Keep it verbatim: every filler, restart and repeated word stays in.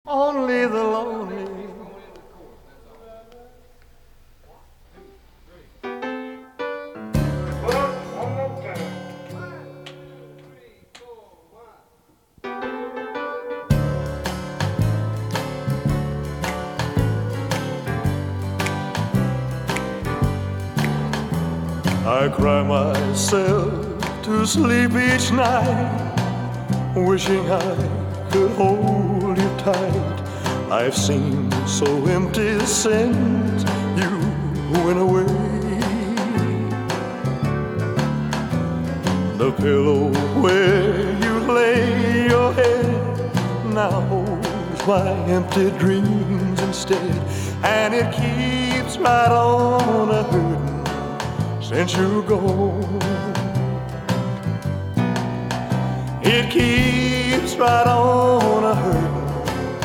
only the lonely. I cry myself to sleep each night, wishing I could hold you tight. I've seemed so empty since you went away. The pillow where you lay your head now holds my empty dreams instead, and it keeps right on a hurting since you're gone. It keeps right on a hurting